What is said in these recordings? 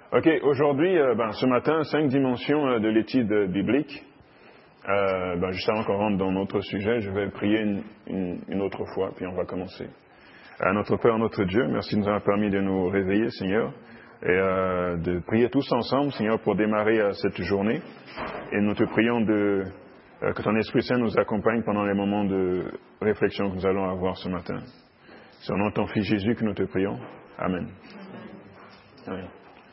Ok, aujourd'hui, ce matin, 5 dimensions de l'étude biblique. Juste avant qu'on rentre dans notre sujet, je vais prier une autre fois, puis on va commencer. Notre Père, notre Dieu, merci de nous avoir permis de nous réveiller, Seigneur, et de prier tous ensemble, Seigneur, pour démarrer cette journée. Et nous te prions que ton Esprit Saint nous accompagne pendant les moments de réflexion que nous allons avoir ce matin. C'est au nom de ton Fils Jésus que nous te prions. Amen. Amen.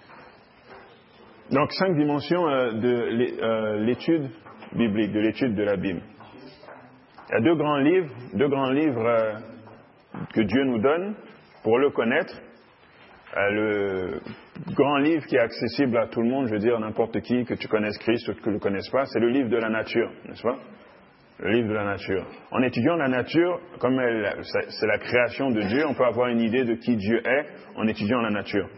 Donc, 5 dimensions de l'étude biblique, de l'étude de la Bible. Il y a deux grands livres que Dieu nous donne pour le connaître. Le grand livre qui est accessible à tout le monde, je veux dire n'importe qui, que tu connaisses Christ ou que tu ne le connaisses pas, c'est le livre de la nature, n'est-ce pas? Le livre de la nature. En étudiant la nature, comme c'est la création de Dieu, on peut avoir une idée de qui Dieu est en étudiant la nature.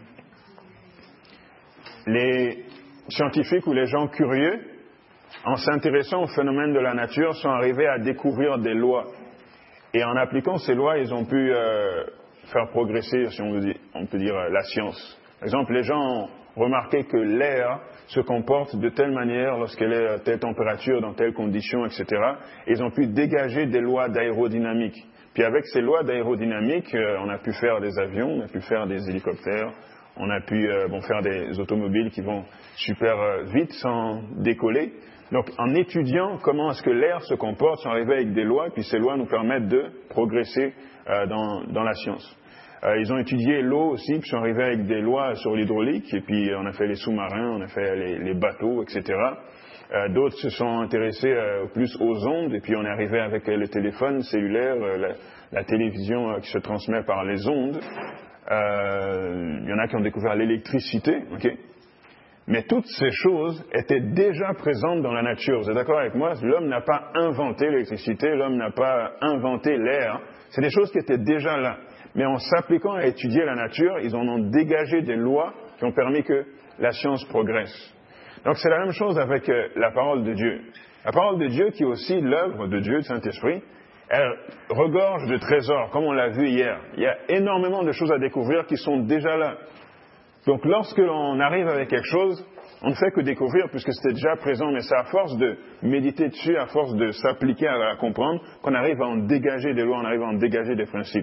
Les scientifiques ou les gens curieux, en s'intéressant au phénomène de la nature, sont arrivés à découvrir des lois. Et en appliquant ces lois, ils ont pu faire progresser, si on peut dire, la science. Par exemple, les gens ont remarqué que l'air se comporte de telle manière lorsqu'elle est à telle température, dans telles conditions, etc. Et ils ont pu dégager des lois d'aérodynamique. Puis avec ces lois d'aérodynamique, on a pu faire des avions, on a pu faire des hélicoptères, on a pu faire des automobiles qui vont super vite sans décoller. Donc, en étudiant comment est-ce que l'air se comporte, ils sont arrivés avec des lois, puis ces lois nous permettent de progresser dans la science. Ils ont étudié l'eau aussi, puis ils sont arrivés avec des lois sur l'hydraulique, et puis on a fait les sous-marins, on a fait les bateaux, etc. D'autres se sont intéressés plus aux ondes, et puis on est arrivé avec le téléphone cellulaire, la télévision qui se transmet par les ondes. Il y en a qui ont découvert l'électricité, ok? Mais toutes ces choses étaient déjà présentes dans la nature. Vous êtes d'accord avec moi? L'homme n'a pas inventé l'électricité, l'homme n'a pas inventé l'air. C'est des choses qui étaient déjà là. Mais en s'appliquant à étudier la nature, ils en ont dégagé des lois qui ont permis que la science progresse. Donc c'est la même chose avec la parole de Dieu. La parole de Dieu, qui est aussi l'œuvre de Dieu, du Saint-Esprit, elle regorge de trésors, comme on l'a vu hier. Il y a énormément de choses à découvrir qui sont déjà là. Donc lorsque l'on arrive avec quelque chose, on ne fait que découvrir puisque c'était déjà présent, mais c'est à force de méditer dessus, à force de s'appliquer à la comprendre, qu'on arrive à en dégager des lois, on arrive à en dégager des principes.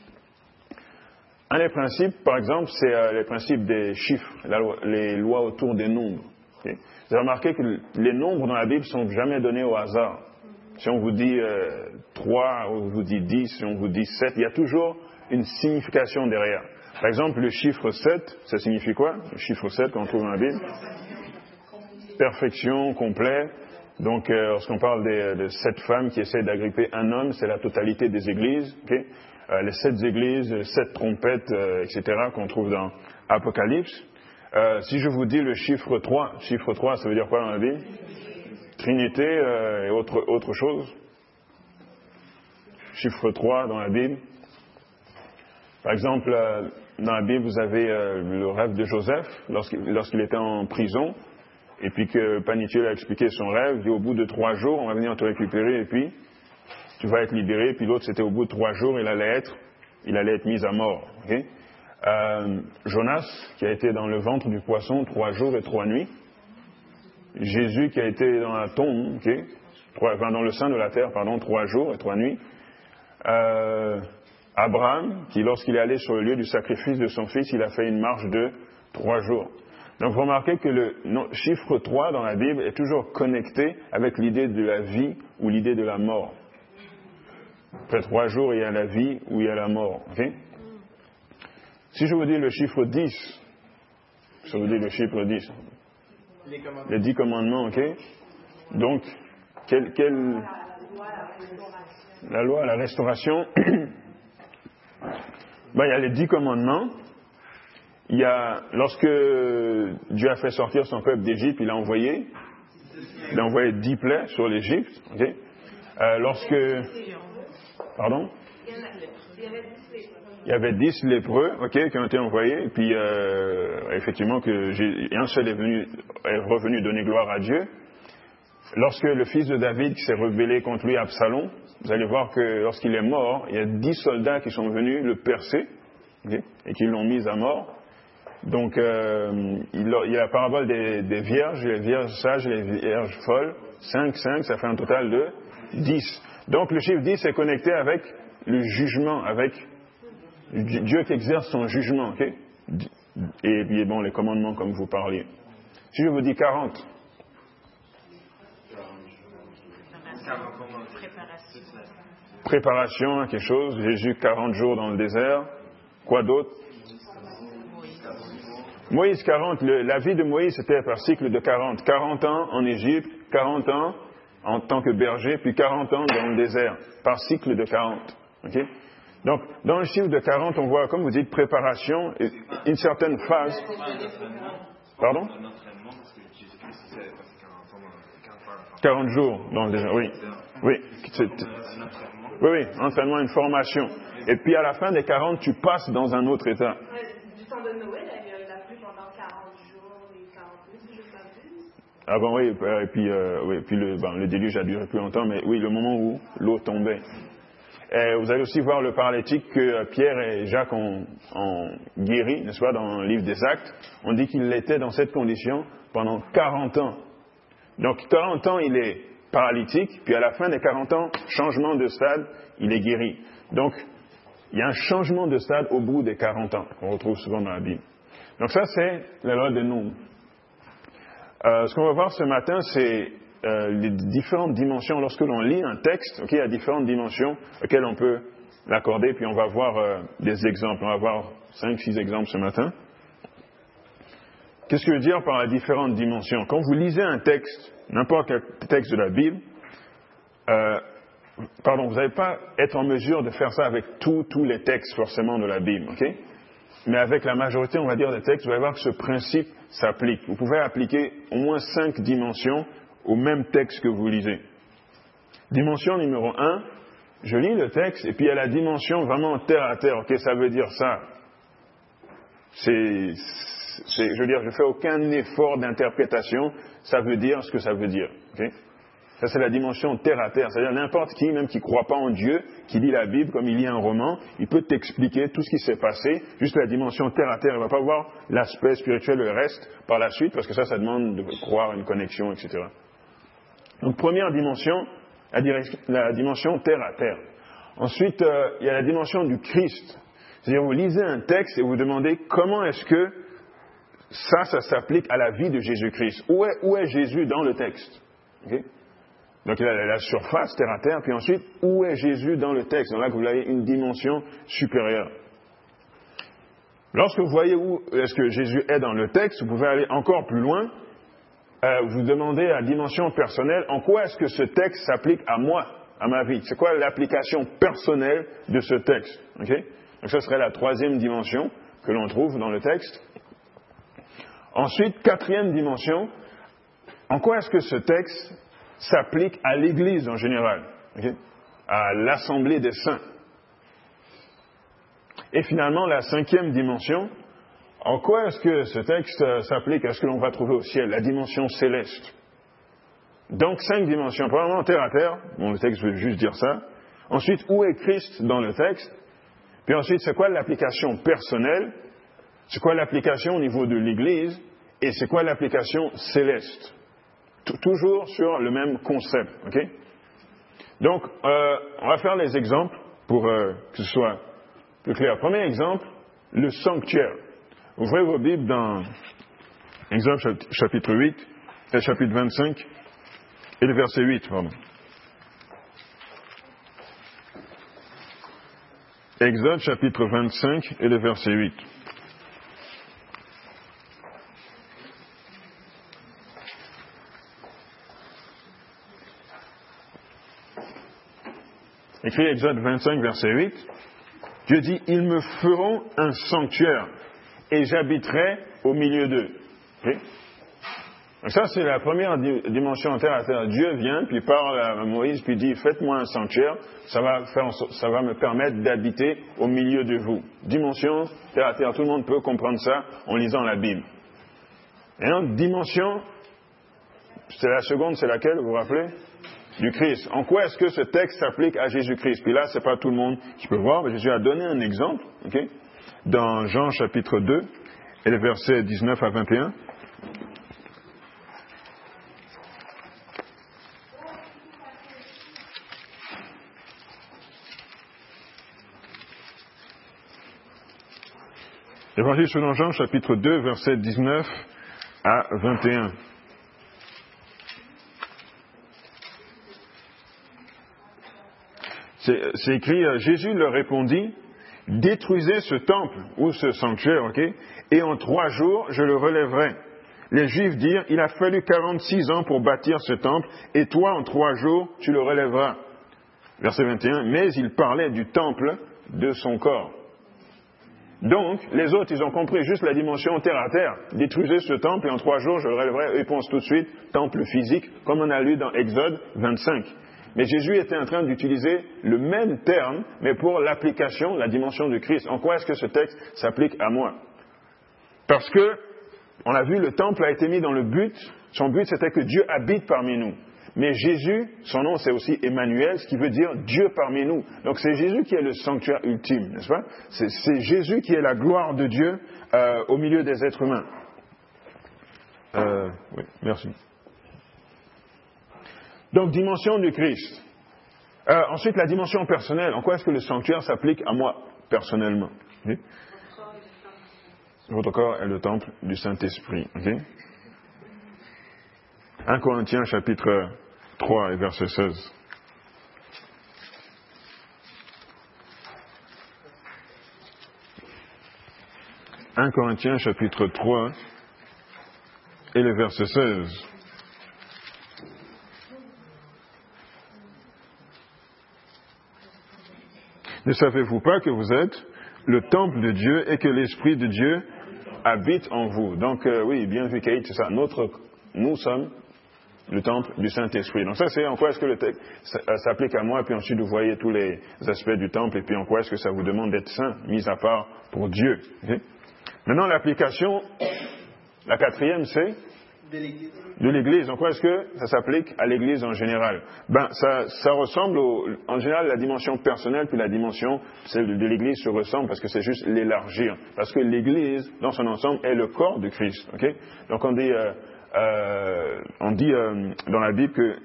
Un des principes, par exemple, c'est les principes des chiffres, les lois autour des nombres. Okay? Vous avez remarqué que les nombres dans la Bible ne sont jamais donnés au hasard. Si on vous dit 3, ou on vous dit 10, si on vous dit 7, il y a toujours une signification derrière. Par exemple, le chiffre 7, ça signifie quoi? Le chiffre 7 qu'on trouve dans la Bible? Perfection, complet. Donc, lorsqu'on parle de 7 femmes qui essaient d'agripper un homme, c'est la totalité des églises. Okay? Les 7 églises, les 7 trompettes, etc., qu'on trouve dans Apocalypse. Si je vous dis le chiffre 3, ça veut dire quoi dans la Bible? Trinité et autre chose. Chiffre 3 dans la Bible. Par exemple, dans la Bible, vous avez le rêve de Joseph lorsqu'il était en prison, et puis que Panitier lui a expliqué son rêve. Il dit, au bout de 3 jours, on va venir te récupérer, et puis tu vas être libéré. Puis l'autre, c'était au bout de 3 jours, il allait être mis à mort. Okay? Jonas, qui a été dans le ventre du poisson 3 jours et 3 nuits. Jésus, qui a été dans la tombe, okay? Dans le sein de la terre, 3 jours et 3 nuits. Abraham, qui lorsqu'il est allé sur le lieu du sacrifice de son fils, il a fait une marche de 3 jours. Donc vous remarquez que le chiffre 3 dans la Bible est toujours connecté avec l'idée de la vie ou l'idée de la mort. Après 3 jours, il y a la vie ou il y a la mort. Okay? Si je vous dis le chiffre 10, je vous dis le chiffre 10, les 10 commandements, ok? Donc, la loi, la restauration. Il y a les 10 commandements. Il y a, lorsque Dieu a fait sortir son peuple d'Égypte, il a envoyé 10 plaies sur l'Égypte. Okay? Pardon? Il y avait 10 lépreux, ok, qui ont été envoyés, et puis effectivement un seul est revenu donner gloire à Dieu. Lorsque le fils de David qui s'est rebellé contre lui, Absalom, vous allez voir que lorsqu'il est mort, il y a 10 soldats qui sont venus le percer, okay, et qui l'ont mis à mort. Donc, il y a la parabole des vierges, les vierges sages et les vierges folles. 5, ça fait un total de 10. Donc, le chiffre 10 est connecté avec le jugement, avec Dieu qui exerce son jugement, ok? Et puis, bon, les commandements comme vous parliez. Si je vous dis 40. Préparation à quelque chose. Jésus, 40 jours dans le désert. Quoi d'autre? Moïse, 40. La vie de Moïse, c'était par cycle de 40. 40 ans en Égypte, 40 ans en tant que berger, puis 40 ans dans le désert, par cycle de 40. Okay? Donc, dans le chiffre de 40, on voit, comme vous dites, préparation, une certaine phase. Pardon? 40 jours dans le désert, oui. Oui, entraînement, une formation. Et puis à la fin des 40, tu passes dans un autre état. Du temps de Noé, la pluie pendant 40 jours et 40 nuits, si je ne m'abuse. Ah bon, oui, et puis le déluge a duré plus longtemps, mais oui, le moment où l'eau tombait. Et vous allez aussi voir le paralytique que Pierre et Jacques ont guéri, n'est-ce pas, dans le livre des Actes. On dit qu'il était dans cette condition pendant 40 ans. Donc 40 ans, il est paralytique, puis à la fin des 40 ans, changement de stade, il est guéri. Donc, il y a un changement de stade au bout des 40 ans, qu'on retrouve souvent dans la Bible. Donc ça, c'est la loi des nombres. Ce qu'on va voir ce matin, c'est les différentes dimensions. Lorsque l'on lit un texte, il y a différentes dimensions auxquelles on peut l'accorder, puis on va voir des exemples. On va voir 5-6 exemples ce matin. Qu'est-ce que je veux dire par les différentes dimensions? Quand vous lisez un texte, n'importe quel texte de la Bible, vous n'allez pas être en mesure de faire ça avec tous les textes forcément de la Bible, ok? Mais avec la majorité, on va dire, des textes, vous allez voir que ce principe s'applique. Vous pouvez appliquer au moins 5 dimensions au même texte que vous lisez. Dimension numéro 1, je lis le texte et puis il y a la dimension vraiment terre à terre. Ok, ça veut dire ça. Je veux dire, je ne fais aucun effort d'interprétation, ça veut dire ce que ça veut dire. Okay? Ça, c'est la dimension terre à terre. C'est-à-dire n'importe qui, même qui ne croit pas en Dieu, qui lit la Bible comme il lit un roman, il peut t'expliquer tout ce qui s'est passé, juste la dimension terre à terre. Il ne va pas voir l'aspect spirituel, le reste, par la suite, parce que ça demande de croire à une connexion, etc. Donc, première dimension, la dimension terre à terre. Ensuite, il y a la dimension du Christ. C'est-à-dire, vous lisez un texte et vous demandez comment est-ce que ça s'applique à la vie de Jésus-Christ. Où est Jésus dans le texte? Okay? Donc, il y a la surface, terre à terre, puis ensuite, où est Jésus dans le texte? Donc là, vous avez une dimension supérieure. Lorsque vous voyez où est-ce que Jésus est dans le texte, vous pouvez aller encore plus loin. Vous demandez à la dimension personnelle, en quoi est-ce que ce texte s'applique à moi, à ma vie? C'est quoi l'application personnelle de ce texte? Okay? Donc, ça serait la troisième dimension que l'on trouve dans le texte. Ensuite, quatrième dimension, en quoi est-ce que ce texte s'applique à l'Église en général, okay? À l'Assemblée des Saints. Et finalement, la cinquième dimension, en quoi est-ce que ce texte s'applique à ce que l'on va trouver au ciel, la dimension céleste. Donc, 5 dimensions, probablement terre à terre, bon, le texte veut juste dire ça. Ensuite, où est Christ dans le texte? Puis ensuite, c'est quoi l'application personnelle? C'est quoi l'application au niveau de l'Église? Et c'est quoi l'application céleste? Toujours sur le même concept, ok? Donc, on va faire les exemples pour que ce soit plus clair. Premier exemple, le sanctuaire. Ouvrez vos Bibles dans Exode chapitre 8, chapitre 25 et le verset 8, pardon. Exode chapitre 25 et le verset 8. Écrit Exode 25, verset 8. Dieu dit, ils me feront un sanctuaire et j'habiterai au milieu d'eux. Okay? Donc ça, c'est la première dimension terre à terre. Dieu vient, puis parle à Moïse, puis dit, faites-moi un sanctuaire, ça va me permettre d'habiter au milieu de vous. Dimension terre à terre, tout le monde peut comprendre ça en lisant la Bible. Et donc, dimension, c'est la seconde, c'est laquelle, vous vous rappelez? Du Christ. En quoi est-ce que ce texte s'applique à Jésus-Christ? Puis là, c'est pas tout le monde qui peut voir, mais Jésus a donné un exemple, okay? Dans Jean chapitre 2 et les versets 19 à 21. Évangile selon Jean, chapitre 2, versets 19 à 21. C'est écrit, Jésus leur répondit, détruisez ce temple ou ce sanctuaire, ok, et en 3 jours je le relèverai. Les Juifs dirent, il a fallu 46 ans pour bâtir ce temple, et toi en 3 jours tu le relèveras. Verset 21, mais il parlait du temple de son corps. Donc, les autres, ils ont compris juste la dimension terre à terre. Détruisez ce temple et en 3 jours, je le relèverai. Eux, ils pensent tout de suite, temple physique, comme on a lu dans Exode 25. Mais Jésus était en train d'utiliser le même terme, mais pour l'application, la dimension du Christ. En quoi est-ce que ce texte s'applique à moi? Parce que, on a vu, le temple a été mis dans le but. Son but, c'était que Dieu habite parmi nous. Mais Jésus, son nom c'est aussi Emmanuel, ce qui veut dire Dieu parmi nous. Donc c'est Jésus qui est le sanctuaire ultime, n'est-ce pas? C'est Jésus qui est la gloire de Dieu au milieu des êtres humains. Oui, merci. Donc dimension du Christ. Ensuite la dimension personnelle. En quoi est-ce que le sanctuaire s'applique à moi personnellement? Okay? Votre corps est le temple du Saint-Esprit. Okay? 1 Corinthiens chapitre 3 et verset 16. « 1 Corinthiens chapitre 3 et le verset 16. Ne savez-vous pas que vous êtes le temple de Dieu et que l'Esprit de Dieu habite en vous? » Donc oui, bien vu Kate, c'est ça. Nous sommes le temple du Saint-Esprit. Donc ça, c'est en quoi est-ce que le texte s'applique à moi, puis ensuite vous voyez tous les aspects du temple, et puis en quoi est-ce que ça vous demande d'être saint, mis à part pour Dieu. Okay? Maintenant, l'application, la 4e, c'est de l'Église. En quoi est-ce que ça s'applique à l'Église en général? Ça ressemble en général, la dimension personnelle, puis la dimension, celle de l'Église se ressemble, parce que c'est juste l'élargir. Parce que l'Église, dans son ensemble, est le corps de Christ. Okay? Donc on dit dans la Bible que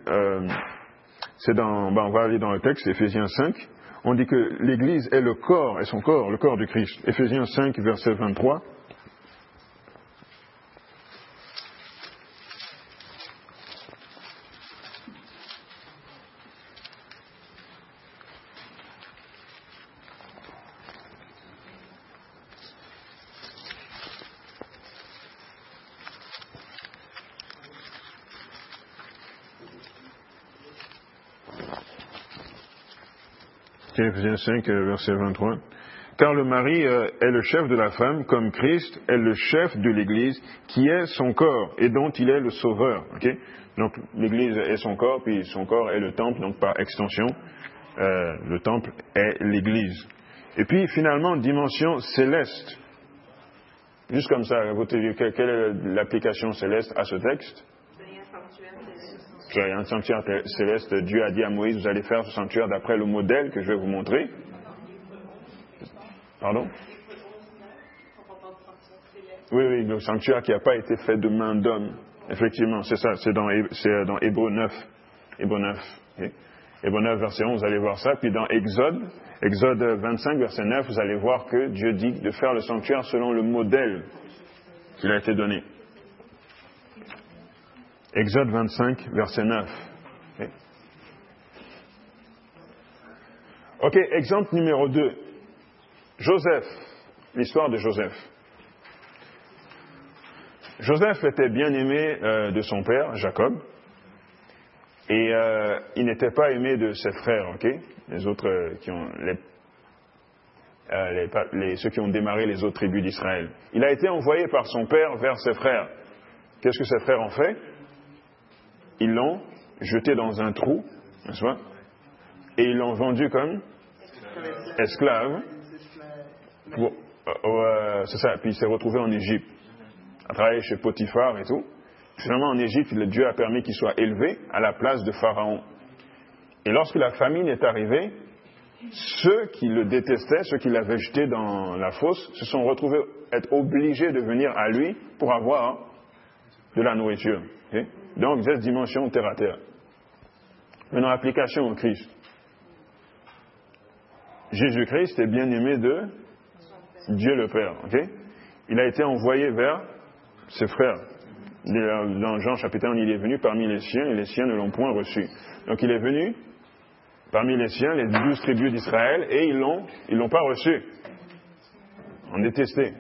on va aller dans le texte, Éphésiens 5, on dit que l'Église est le corps, est son corps, le corps du Christ. Éphésiens 5, verset 23. Éphésiens 5, verset 23. Car le mari est le chef de la femme, comme Christ est le chef de l'Église, qui est son corps et dont il est le sauveur. Okay? Donc l'Église est son corps, puis son corps est le temple, donc par extension, le temple est l'Église. Et puis finalement, dimension céleste. Juste comme ça, quelle est l'application céleste à ce texte? Un sanctuaire céleste, Dieu a dit à Moïse, vous allez faire ce sanctuaire d'après le modèle que je vais vous montrer. Pardon? Oui, le sanctuaire qui n'a pas été fait de main d'homme. Effectivement, c'est ça, c'est dans Hébreux 9. Hébreux 9. Okay? Hébreux 9, verset 11, vous allez voir ça. Puis dans Exode 25, verset 9, vous allez voir que Dieu dit de faire le sanctuaire selon le modèle qu'il a été donné. Exode 25, verset 9. Ok, exemple numéro 2. Joseph, l'histoire de Joseph. Joseph était bien aimé de son père, Jacob, et il n'était pas aimé de ses frères, ok? Les autres qui ont ceux qui ont démarré les autres tribus d'Israël. Il a été envoyé par son père vers ses frères. Qu'est-ce que ses frères ont fait? Ils l'ont jeté dans un trou, n'est-ce pas? Et ils l'ont vendu comme esclave. C'est ça. Puis il s'est retrouvé en Égypte, à travailler chez Potiphar et tout. Finalement, en Égypte, Dieu a permis qu'il soit élevé à la place de Pharaon. Et lorsque la famine est arrivée, ceux qui le détestaient, ceux qui l'avaient jeté dans la fosse, se sont retrouvés être obligés de venir à lui pour avoir de la nourriture. Okay? Donc, cette dimension terre à terre. Maintenant, application au Christ. Jésus-Christ est bien-aimé de Dieu le Père. Okay? Il a été envoyé vers ses frères. Dans Jean chapitre 1, il est venu parmi les siens et les siens ne l'ont point reçu. Donc il est venu parmi les siens, les 12 tribus d'Israël, et ils l'ont pas reçu. On détesté.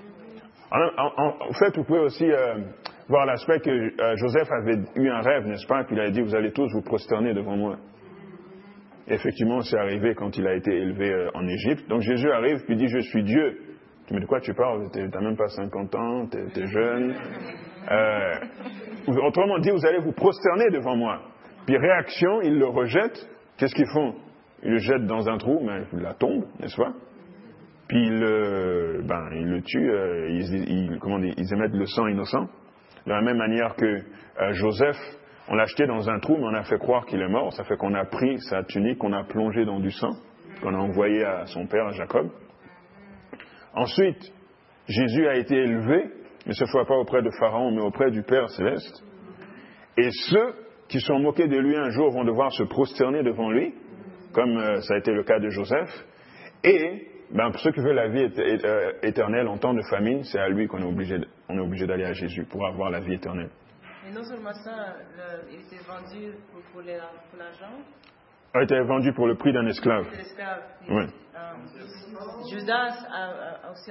En fait, vous pouvez aussi voir l'aspect que Joseph avait eu un rêve, n'est-ce pas? Puis il a dit, vous allez tous vous prosterner devant moi. Et effectivement, c'est arrivé quand il a été élevé en Égypte. Donc Jésus arrive, puis dit, je suis Dieu. Tu me dis, de quoi tu parles? T'as même pas 50 ans, t'es jeune. Autrement dit, vous allez vous prosterner devant moi. Puis réaction, ils le rejettent. Qu'est-ce qu'ils font? Ils le jettent dans un trou, mais il la tombe, n'est-ce pas? Puis ils le tuent, ils émettent le sang innocent. De la même manière que Joseph, on l'a jeté dans un trou, mais on a fait croire qu'il est mort. Ça fait qu'on a pris sa tunique, qu'on a plongé dans du sang, qu'on a envoyé à son père, Jacob. Ensuite, Jésus a été élevé, mais cette fois pas auprès de Pharaon, mais auprès du Père Céleste. Et ceux qui sont moqués de lui un jour vont devoir se prosterner devant lui, comme ça a été le cas de Joseph. Et pour ceux qui veulent la vie éternelle en temps de famine, c'est à lui qu'on est obligé d'aller à Jésus pour avoir la vie éternelle. Et non seulement ça, il était vendu pour l'argent. Il a été vendu pour le prix d'un esclave. Oui. Judas a aussi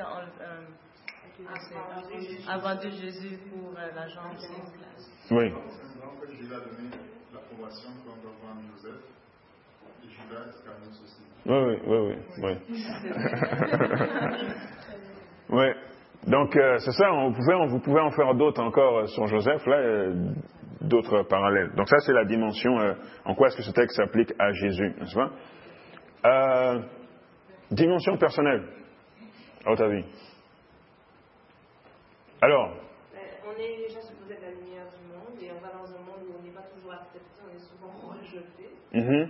a vendu Jésus pour l'argent aussi. Oui. Donc, Jésus a donné l'approbation qu'on doit vendre Joseph et Judas Iscariot aussi. Oui. Oui. Donc, c'est ça, vous pouvez en faire d'autres encore sur Joseph, là, d'autres parallèles. Donc ça, c'est la dimension, en quoi est-ce que ce texte s'applique à Jésus, n'est-ce pas? Dimension personnelle, à votre avis. Alors, on est déjà supposé être la lumière du monde et on va dans un monde où on n'est pas toujours accepté, on est souvent rejeté.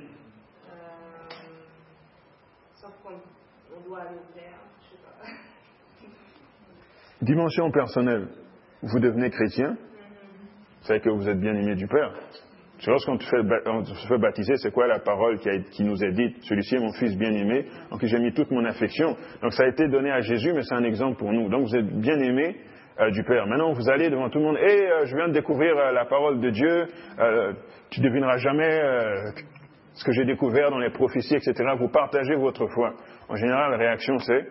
Sauf qu'on doit aller au clair, je sais pas. Dimension personnelle, vous devenez chrétien, c'est que vous êtes bien aimé du Père. Parce que lorsqu'on se fait baptiser, c'est quoi la parole qui nous est dite? Celui-ci est mon fils bien-aimé, en qui j'ai mis toute mon affection. Donc ça a été donné à Jésus, mais c'est un exemple pour nous. Donc vous êtes bien aimé du Père. Maintenant, vous allez devant tout le monde, je viens de découvrir la parole de Dieu, tu ne devineras jamais ce que j'ai découvert dans les prophéties, etc. Vous partagez votre foi. En général, la réaction c'est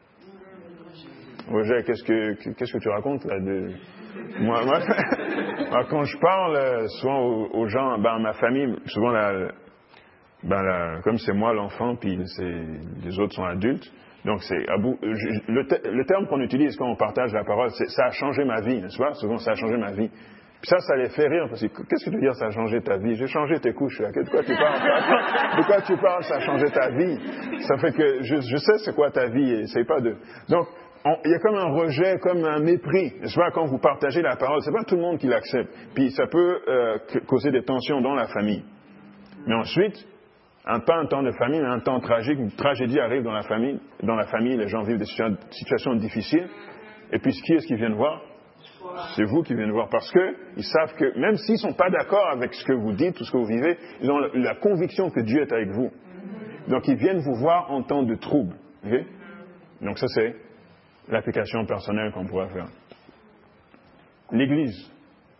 Roger, qu'est-ce que tu racontes là moi, quand je parle souvent aux gens, ma famille, souvent comme c'est moi l'enfant, puis les autres sont adultes, donc le terme qu'on utilise quand on partage la parole, c'est ça a changé ma vie, n'est-ce pas? Souvent ça a changé ma vie. Puis ça les fait rire, parce que qu'est-ce que tu veux dire ça a changé ta vie? J'ai changé tes couches, là. De quoi tu parles? De quoi tu parles, ça a changé ta vie? Ça fait que je sais c'est quoi ta vie, et c'est pas de... Donc, il y a comme un rejet, comme un mépris, n'est-ce pas, quand vous partagez la parole. C'est pas tout le monde qui l'accepte. Puis ça peut causer des tensions dans la famille. Mais ensuite, pas un temps de famine, un temps tragique, une tragédie arrive dans la famille. Dans la famille, les gens vivent des situations difficiles. Et puis qui est-ce qu'ils viennent voir? C'est vous qui viennent voir. Parce que ils savent que même s'ils sont pas d'accord avec ce que vous dites, tout ce que vous vivez, ils ont la conviction que Dieu est avec vous. Donc ils viennent vous voir en temps de trouble. Okay? Donc ça c'est l'application personnelle qu'on pourrait faire. L'Église.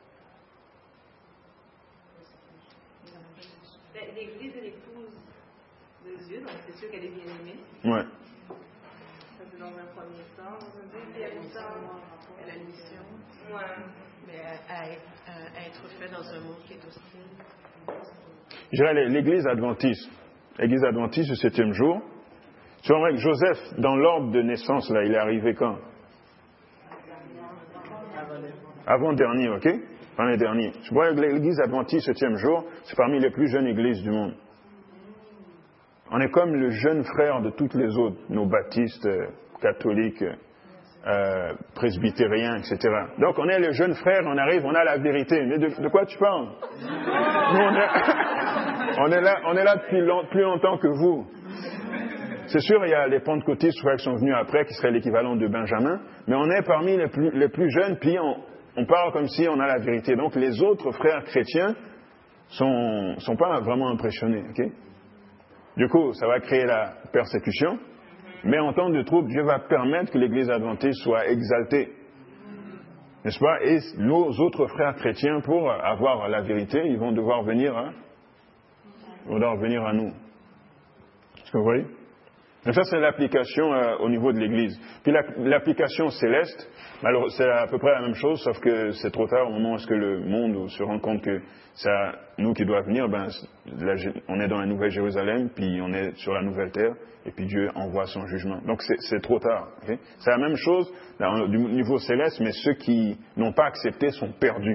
L'Église est l'épouse de Dieu, donc c'est sûr qu'elle est bien aimée. Ouais. Ça c'est dans un premier temps. Dans un deuxième temps, elle a une mission. Ouais. Mais à être fait dans un monde qui est hostile. Je dirais l'Église adventiste. L'Église adventiste, le 7e jour. Tu vois, Joseph, dans l'ordre de naissance, là, il est arrivé quand? Avant-dernier, ok? L'année dernière. Tu vois, l'Église adventiste, 7e jour, c'est parmi les plus jeunes églises du monde. On est comme le jeune frère de toutes les autres, nos baptistes, catholiques, presbytériens, etc. Donc, on est le jeune frère, on arrive, on a la vérité. Mais de quoi tu parles? Nous, on est là depuis plus longtemps que vous. C'est sûr, il y a les pentecôtistes qui sont venus après, qui seraient l'équivalent de Benjamin, mais on est parmi les plus jeunes, puis on parle comme si on a la vérité. Donc les autres frères chrétiens sont pas vraiment impressionnés. Okay? Du coup, ça va créer la persécution, mais en temps de trouble, Dieu va permettre que l'Église adventiste soit exaltée. N'est-ce pas? Et nos autres frères chrétiens, pour avoir la vérité, ils vont devoir venir à nous. Est-ce que vous voyez? Donc ça, c'est l'application au niveau de l'Église. Puis l'application céleste, alors c'est à peu près la même chose, sauf que c'est trop tard au moment où est-ce que le monde se rend compte que c'est à nous qui doit venir. On est dans la Nouvelle Jérusalem, puis on est sur la Nouvelle Terre, et puis Dieu envoie son jugement. Donc c'est trop tard. Okay? C'est la même chose du niveau céleste, mais ceux qui n'ont pas accepté sont perdus.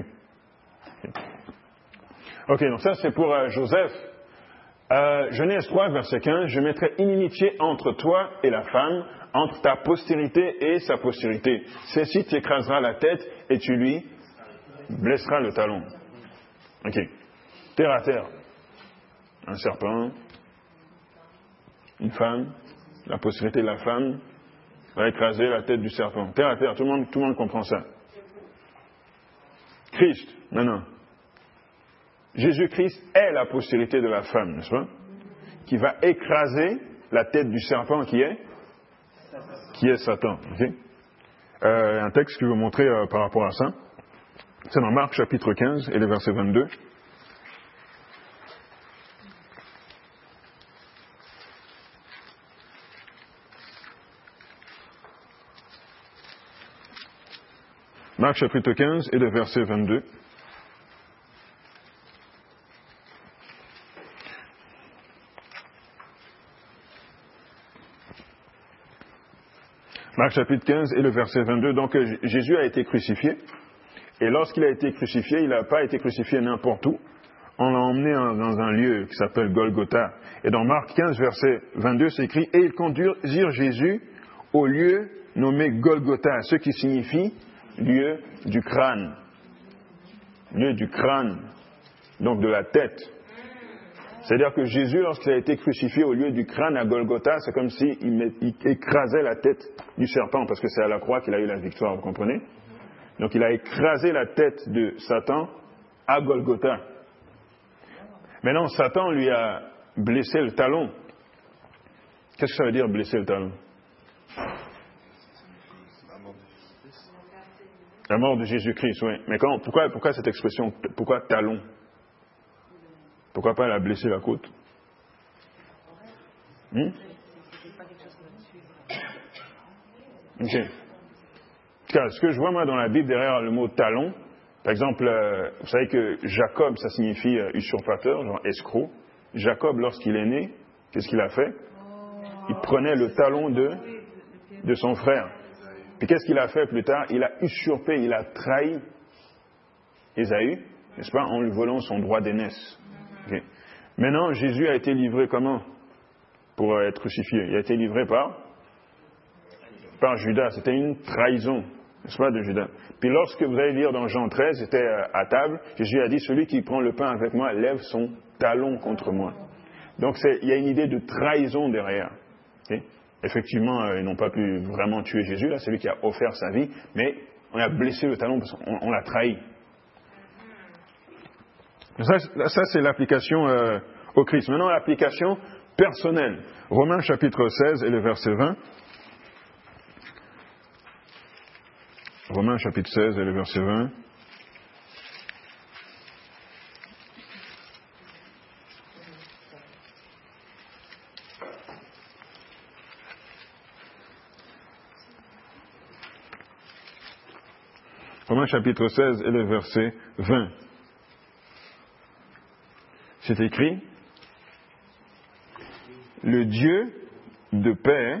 Ok, donc ça c'est pour Joseph. Genèse 3, verset 15, « Je mettrai inimitié entre toi et la femme, entre ta postérité et sa postérité. Celle-ci t'écrasera la tête et tu lui blesseras le talon. » Ok. Terre à terre. Un serpent, une femme, la postérité de la femme va écraser la tête du serpent. Terre à terre, tout le monde comprend ça. Christ, non. Jésus-Christ est la postérité de la femme, n'est-ce pas? Qui va écraser la tête du serpent qui est Satan. Okay? Un texte que je vais vous montrer par rapport à ça. C'est dans Marc chapitre 15 et le verset 22. Marc chapitre 15 et le verset 22. Marc chapitre 15 et le verset 22. Donc Jésus a été crucifié. Et lorsqu'il a été crucifié, il n'a pas été crucifié n'importe où. On l'a emmené dans un lieu qui s'appelle Golgotha. Et dans Marc 15, verset 22, c'est écrit « Et ils conduisirent Jésus au lieu nommé Golgotha », ce qui signifie « lieu du crâne ». Lieu du crâne, donc de la tête. C'est-à-dire que Jésus, lorsqu'il a été crucifié au lieu du crâne à Golgotha, c'est comme s'il écrasait la tête du serpent, parce que c'est à la croix qu'il a eu la victoire, vous comprenez? Donc il a écrasé la tête de Satan à Golgotha. Maintenant, Satan lui a blessé le talon. Qu'est-ce que ça veut dire blesser le talon? La mort de Jésus-Christ, oui. Mais pourquoi cette expression? Pourquoi talon? Pourquoi pas la blesser la côte? Ok. Ce que je vois moi dans la Bible derrière le mot talon, par exemple, vous savez que Jacob, ça signifie usurpateur, genre escroc. Jacob, lorsqu'il est né, qu'est-ce qu'il a fait? Il prenait le talon de son frère. Puis qu'est-ce qu'il a fait plus tard? Il a usurpé, il a trahi Ésaü, n'est-ce pas, en lui volant son droit d'aînesse. Okay. Maintenant, Jésus a été livré comment pour être crucifié? Il a été livré par Judas. C'était une trahison, n'est-ce pas, de Judas. Puis lorsque vous allez lire dans Jean 13, c'était à table, Jésus a dit, celui qui prend le pain avec moi lève son talon contre moi. Donc il y a une idée de trahison derrière. Okay. Effectivement, ils n'ont pas pu vraiment tuer Jésus, là, c'est lui qui a offert sa vie, mais on a blessé le talon parce qu'on l'a trahi. Ça c'est l'application au Christ. Maintenant, l'application personnelle. Romains chapitre 16 et le verset 20. Romains chapitre 16 et le verset 20. Romains chapitre 16 et le verset 20. C'est écrit, le Dieu de paix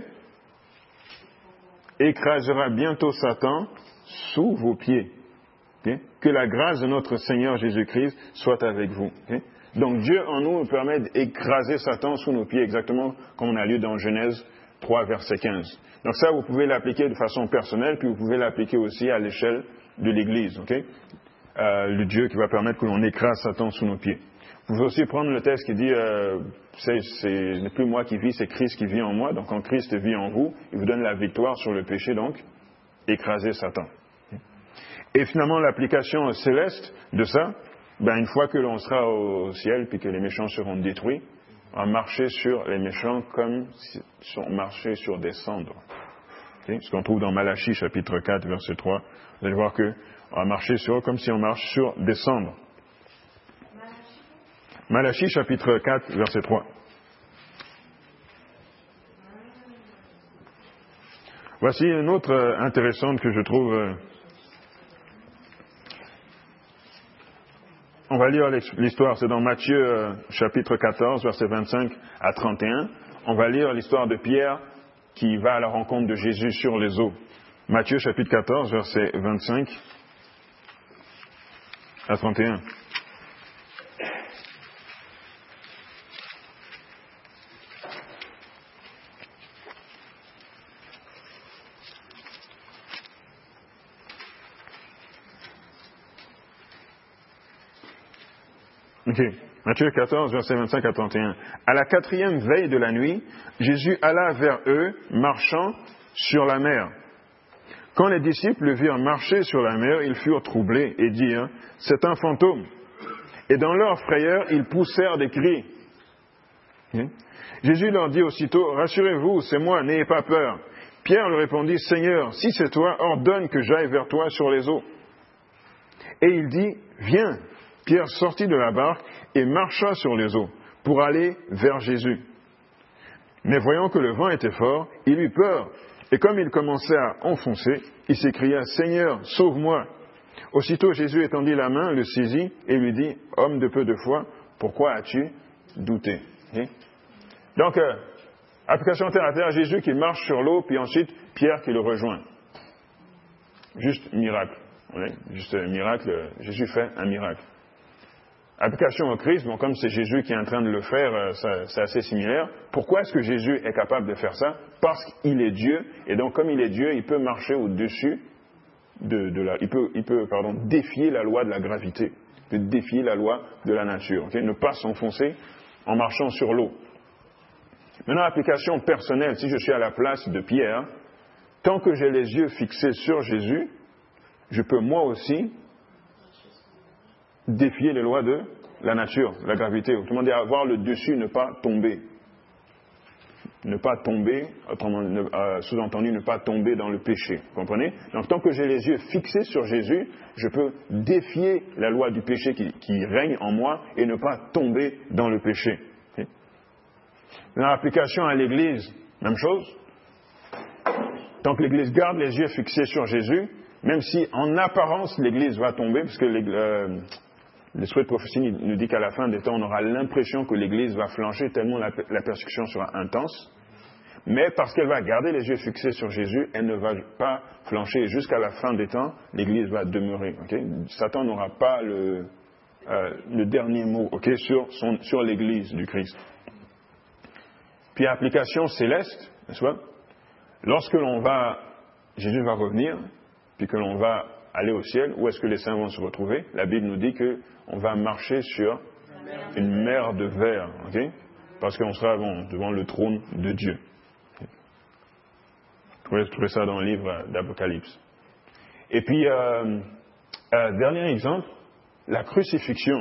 écrasera bientôt Satan sous vos pieds. Okay? Que la grâce de notre Seigneur Jésus-Christ soit avec vous. Okay? Donc Dieu en nous permet d'écraser Satan sous nos pieds, exactement comme on a lu dans Genèse 3, verset 15. Donc ça, vous pouvez l'appliquer de façon personnelle, puis vous pouvez l'appliquer aussi à l'échelle de l'Église. Okay? Le Dieu qui va permettre que l'on écrase Satan sous nos pieds. Vous pouvez aussi prendre le texte qui dit ce n'est plus moi qui vis, c'est Christ qui vit en moi. Donc quand Christ vit en vous, il vous donne la victoire sur le péché, donc écraser Satan. Et finalement, l'application céleste de ça, une fois que l'on sera au ciel puis que les méchants seront détruits, on va marcher sur les méchants comme si on marchait sur des cendres. Ce qu'on trouve dans Malachie chapitre 4 verset 3. Vous allez voir qu'on va marcher sur eux comme si on marche sur des cendres. Malachie chapitre 4 verset 3. Voici une autre intéressante que je trouve. On va lire l'histoire, c'est dans Matthieu chapitre 14 verset 25 à 31. On va lire l'histoire de Pierre qui va à la rencontre de Jésus sur les eaux. Matthieu chapitre 14 verset 25 à 31. Ok. Matthieu 14, verset 25 à 31. À la 4e veille de la nuit, Jésus alla vers eux, marchant sur la mer. Quand les disciples le virent marcher sur la mer, ils furent troublés et dirent, « C'est un fantôme !» Et dans leur frayeur, ils poussèrent des cris. Jésus leur dit aussitôt, « Rassurez-vous, c'est moi, n'ayez pas peur. » Pierre lui répondit, « Seigneur, si c'est toi, ordonne que j'aille vers toi sur les eaux. » Et il dit, « Viens !» Pierre sortit de la barque et marcha sur les eaux pour aller vers Jésus. Mais voyant que le vent était fort, il eut peur. Et comme il commençait à enfoncer, il s'écria, « Seigneur, sauve-moi » Aussitôt Jésus étendit la main, le saisit et lui dit, « Homme de peu de foi, pourquoi as-tu douté ?» Donc, application terre à terre, Jésus qui marche sur l'eau, puis ensuite Pierre qui le rejoint. Juste miracle. Juste miracle, Jésus fait un miracle. Application au Christ, comme c'est Jésus qui est en train de le faire, c'est assez similaire. Pourquoi est-ce que Jésus est capable de faire ça? Parce qu'il est Dieu, et donc comme il est Dieu, il peut marcher au-dessus il peut défier la loi de la gravité, il peut défier la loi de la nature, ne pas s'enfoncer en marchant sur l'eau. Maintenant, application personnelle, si je suis à la place de Pierre, tant que j'ai les yeux fixés sur Jésus, je peux moi aussi défier les lois de la nature, de la gravité. Autrement dit, avoir le dessus, ne pas tomber. Ne pas tomber, sous-entendu, ne pas tomber dans le péché. Vous comprenez? Donc, tant que j'ai les yeux fixés sur Jésus, je peux défier la loi du péché qui règne en moi et ne pas tomber dans le péché. Dans l'application à l'Église, même chose. Tant que l'Église garde les yeux fixés sur Jésus, même si en apparence l'Église va tomber, parce que l'esprit de prophétie nous dit qu'à la fin des temps, on aura l'impression que l'Église va flancher tellement la persécution sera intense. Mais parce qu'elle va garder les yeux fixés sur Jésus, elle ne va pas flancher. Jusqu'à la fin des temps, l'Église va demeurer. Okay? Satan n'aura pas le dernier mot sur l'Église du Christ. Puis application céleste, n'est-ce pas? Lorsque Jésus va revenir, puis que l'on va aller au ciel, où est-ce que les saints vont se retrouver? La Bible nous dit qu'on va marcher sur une mer de verre, okay? Parce qu'on sera devant le trône de Dieu. Vous trouvez ça dans le livre d'Apocalypse. Et puis, dernier exemple, la crucifixion.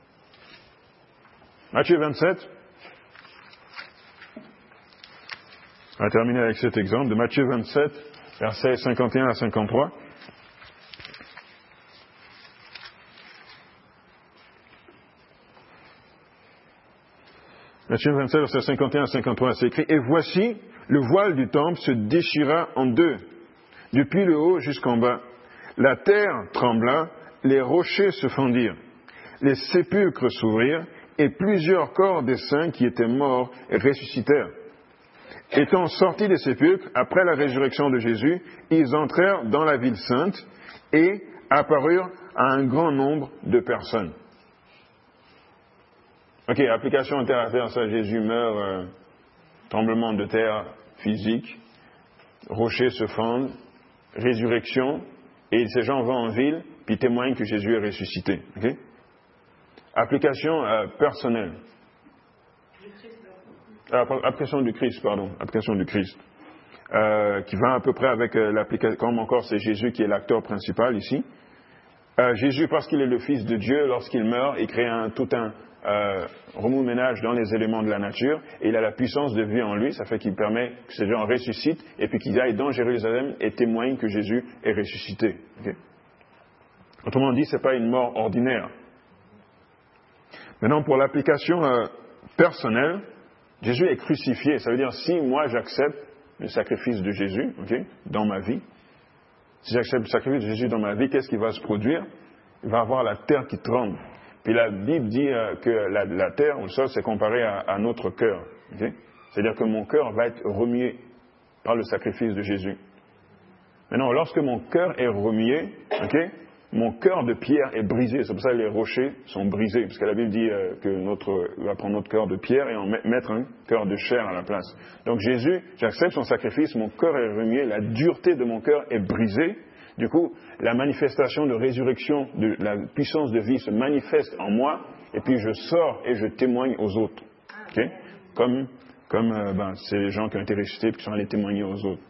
Matthieu 27. On va terminer avec cet exemple de Matthieu 27, versets 51 à 53. Matthieu 27, versets 51 à 53, c'est écrit, « Et voici, le voile du temple se déchira en deux, depuis le haut jusqu'en bas. La terre trembla, les rochers se fendirent, les sépulcres s'ouvrirent, et plusieurs corps des saints qui étaient morts ressuscitèrent. Étant sortis des sépulcres, après la résurrection de Jésus, ils entrèrent dans la ville sainte et apparurent à un grand nombre de personnes. » Ok, application terre à terre, ça, Jésus meurt, tremblement de terre physique, rochers se fendent, résurrection, et ces gens vont en ville, puis témoignent que Jésus est ressuscité. Okay? Application personnelle. Application du Christ, pardon. Application du Christ. Qui va à peu près avec l'application, comme encore c'est Jésus qui est l'acteur principal ici. Jésus, parce qu'il est le Fils de Dieu, lorsqu'il meurt, il crée tout un remue-ménage dans les éléments de la nature, et il a la puissance de vie en lui, ça fait qu'il permet que ces gens ressuscitent, et puis qu'ils aillent dans Jérusalem et témoignent que Jésus est ressuscité. Okay? Autrement dit, ce n'est pas une mort ordinaire. Maintenant, pour l'application personnelle, Jésus est crucifié. Ça veut dire, si moi j'accepte le sacrifice de Jésus, okay, dans ma vie, si j'accepte le sacrifice de Jésus dans ma vie, qu'est-ce qui va se produire? Il va y avoir la terre qui tremble. Puis la Bible dit que la terre, ou le sol, c'est comparé à notre cœur. Okay? C'est-à-dire que mon cœur va être remué par le sacrifice de Jésus. Maintenant, lorsque mon cœur est remué, okay, mon cœur de pierre est brisé. C'est pour ça que les rochers sont brisés. Parce que la Bible dit que va prendre notre cœur de pierre et en mettre un cœur de chair à la place. Donc Jésus, j'accepte son sacrifice, mon cœur est remué, la dureté de mon cœur est brisée. Du coup, la manifestation de résurrection, de la puissance de vie se manifeste en moi, et puis je sors et je témoigne aux autres. Okay? Comme c'est les gens qui ont été ressuscités et qui sont allés témoigner aux autres.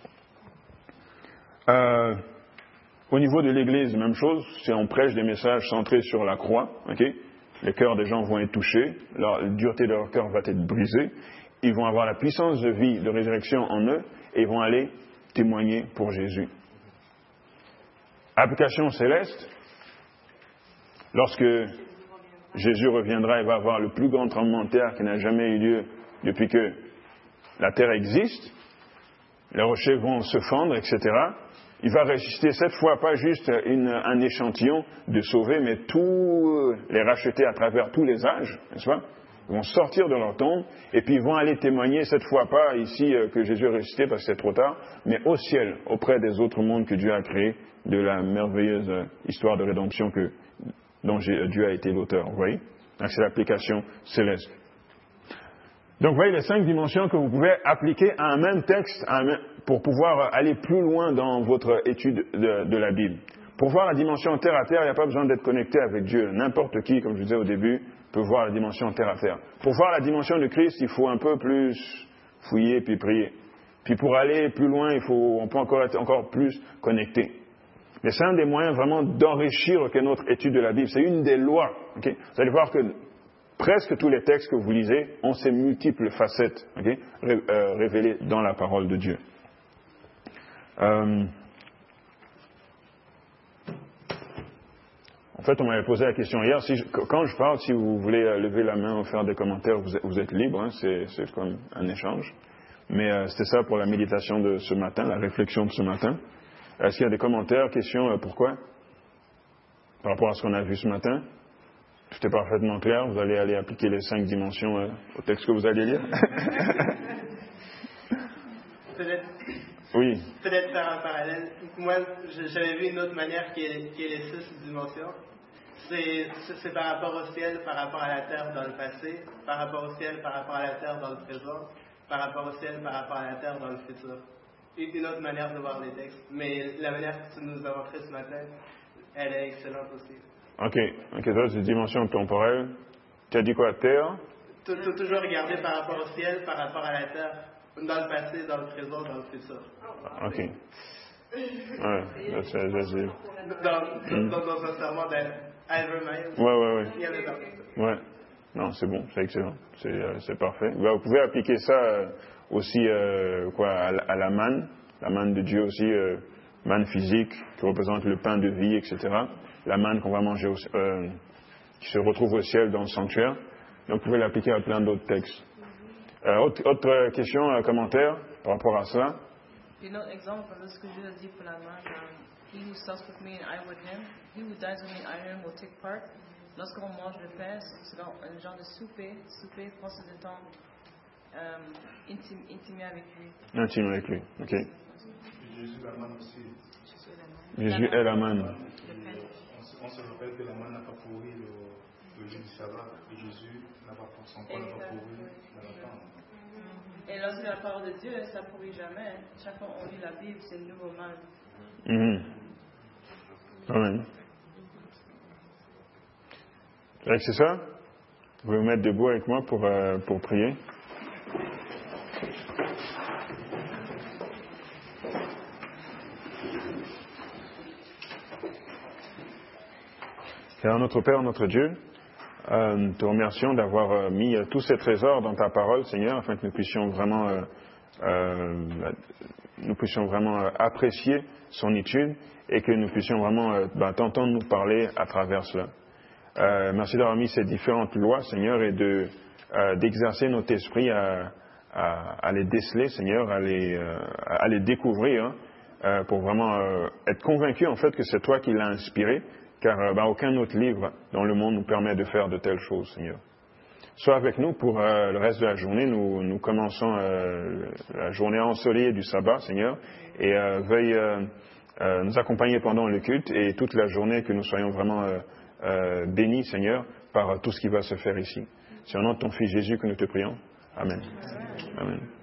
Au niveau de l'Église, même chose, si on prêche des messages centrés sur la croix, okay, les cœurs des gens vont être touchés, la dureté de leur cœur va être brisée, ils vont avoir la puissance de vie, de résurrection en eux, et ils vont aller témoigner pour Jésus. Application céleste, lorsque Jésus reviendra, il va avoir le plus grand tremblement de terre qui n'a jamais eu lieu depuis que la terre existe, les rochers vont se fendre, etc. Il va ressusciter cette fois pas juste un échantillon de sauvés, mais tous les racheter à travers tous les âges, n'est-ce pas? Ils vont sortir de leur tombe et puis ils vont aller témoigner cette fois pas ici que Jésus est ressuscité parce que c'est trop tard, mais au ciel, auprès des autres mondes que Dieu a créés, de la merveilleuse histoire de rédemption dont Dieu a été l'auteur. Vous voyez? Donc c'est l'application céleste. Donc vous voyez les 5 dimensions que vous pouvez appliquer à un même texte pour pouvoir aller plus loin dans votre étude de la Bible. Pour voir la dimension terre à terre, il n'y a pas besoin d'être connecté avec Dieu. N'importe qui, comme je disais au début, peut voir la dimension terre à terre. Pour voir la dimension de Christ, il faut un peu plus fouiller puis prier. Puis pour aller plus loin, on peut encore être encore plus connecté. Mais c'est un des moyens vraiment d'enrichir que notre étude de la Bible. C'est une des lois. Okay? Vous allez voir que presque tous les textes que vous lisez ont ces multiples facettes, okay, révélées dans la parole de Dieu. En fait, on m'avait posé la question hier. Quand je parle, si vous voulez lever la main ou faire des commentaires, vous êtes libre. Hein, c'est comme un échange. Mais c'était ça pour la méditation de ce matin, la réflexion de ce matin. Est-ce qu'il y a des commentaires, questions, pourquoi? Par rapport à ce qu'on a vu ce matin? Tout est parfaitement clair. Vous allez aller appliquer les 5 dimensions au texte que vous allez lire. Oui. Peut-être faire un parallèle. Moi, j'avais vu une autre manière qui est les 6 dimensions. C'est par rapport au ciel, par rapport à la terre dans le passé, par rapport au ciel, par rapport à la terre dans le présent, par rapport au ciel, par rapport à la terre dans le futur. Une autre manière de voir les textes. Mais la manière que tu nous as montré ce matin, elle est excellente aussi. Ok, ça c'est dimension temporelle. Tu as dit quoi, terre? Toujours regarder par rapport au ciel, par rapport à la terre, dans le passé, dans le présent, dans le futur. Ok. Ouais, c'est dans un serment d'Albert Myers. Ouais. Ouais. Non, c'est bon, c'est excellent. C'est parfait. Vous pouvez appliquer ça aussi à la manne de Dieu aussi, manne physique qui représente le pain de vie, etc. La manne qu'on va manger qui se retrouve au ciel dans le sanctuaire. Donc vous pouvez l'appliquer à plein d'autres textes. Autre question, commentaire par rapport à cela? Un autre exemple de ce que Dieu a dit pour la manne. He who sups with me and I with him, he who dines with me and I will take part. Lorsqu'on mange le pain, c'est un genre de souper, passer du temps intime avec lui. Intime avec lui, ok. Jésus la manne aussi. Jésus est la manne. On se rappelle que la manne n'a pas pourri le jour du sabbat, et Jésus n'a pas pour son corps n'a pas pourri dans la femme. Et lorsque la parole de Dieu, ça ne pourrit jamais. Chaque fois qu'on lit la Bible, c'est le nouveau manne. Amen. Avec c'est ça? Vous pouvez vous mettre debout avec moi pour prier. Seigneur notre Père, notre Dieu, nous te remercions d'avoir mis tous ces trésors dans ta parole, Seigneur, afin que nous puissions vraiment apprécier son étude et que nous puissions vraiment t'entendre nous parler à travers cela. Merci d'avoir mis ces différentes lois, Seigneur, et d'exercer notre esprit à les déceler, Seigneur, à les découvrir, pour vraiment être convaincu en fait que c'est toi qui l'as inspiré, car aucun autre livre dans le monde nous permet de faire de telles choses, Seigneur. Sois avec nous pour le reste de la journée. Nous commençons la journée ensoleillée du sabbat, Seigneur, et veuille nous accompagner pendant le culte et toute la journée, que nous soyons vraiment bénis, Seigneur, par tout ce qui va se faire ici. C'est au nom de ton Fils Jésus que nous te prions. Amen. Amen.